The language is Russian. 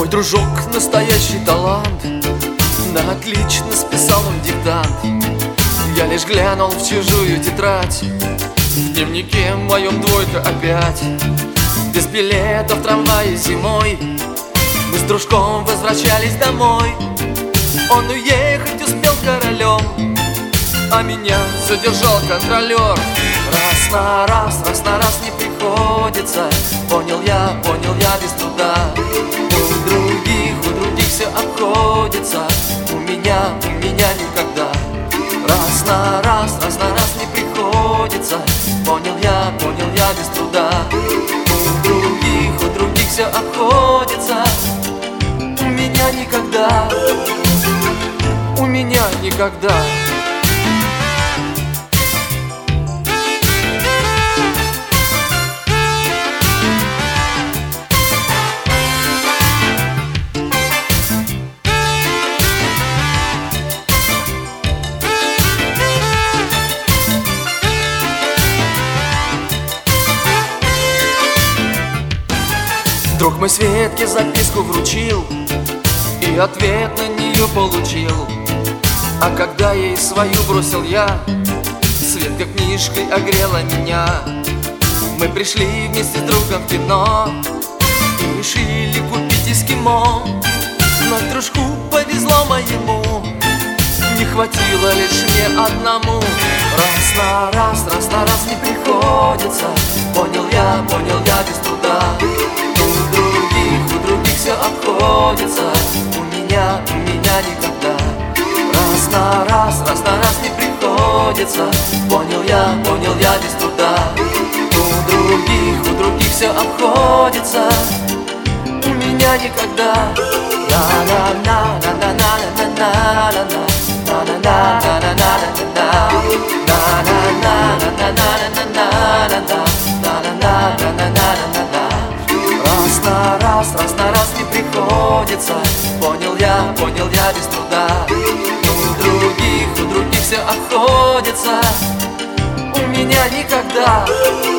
дружок настоящий талант, да отлично списал он диктант. Я лишь глянул в чужую тетрадь, в дневнике моем двойка опять. Без билета в трамвае зимой мы с дружком возвращались домой. Он уехать успел королем, а меня задержал контролер. Раз на раз не приходится. Понял я без труда. У других все обходится, у меня никогда. Раз на раз не приходится. Понял я без труда. У других все обходится, у меня никогда. У меня никогда. Друг мой Светке записку вручил и ответ на нее получил. А когда ей свою бросил я, Светка книжкой огрела меня. Мы пришли вместе с другом в кино и решили купить эскимо. Но дружку повезло моему, не хватило лишь мне одному. Раз на раз не приходится. Понял я без труда. У других все обходится, у меня никогда. Раз на раз не приходится. Понял я без труда. У других все обходится, у меня никогда. Раз на раз не приходится. Понял я без труда. У других все обходится, у меня никогда.